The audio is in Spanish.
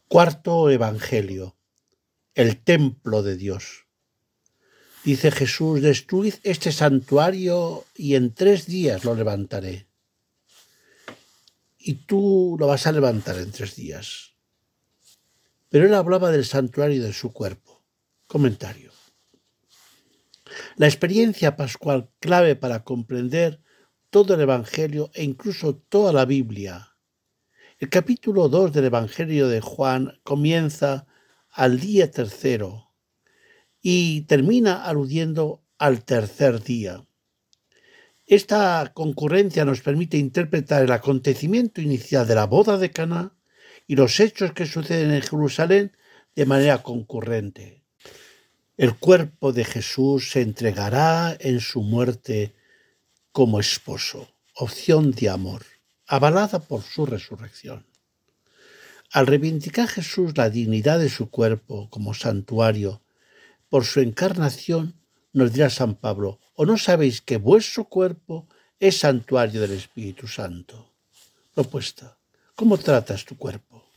Cuarto Evangelio. El templo de Dios. Dice Jesús: destruid este santuario y en 3 días lo levantaré. Y tú lo vas a levantar en 3 días. Pero él hablaba del santuario de su cuerpo. Comentario. La experiencia pascual clave para comprender todo el Evangelio e incluso toda la Biblia. El capítulo 2 del Evangelio de Juan comienza al día tercero y termina aludiendo al tercer día. Esta concurrencia nos permite interpretar el acontecimiento inicial de la boda de Caná y los hechos que suceden en Jerusalén de manera concurrente. El cuerpo de Jesús se entregará en su muerte como esposo, opción de amor, avalada por su resurrección. Al reivindicar Jesús la dignidad de su cuerpo como santuario, por su encarnación, nos dirá San Pablo: ¿o no sabéis que vuestro cuerpo es santuario del Espíritu Santo? Propuesta: ¿cómo tratas tu cuerpo?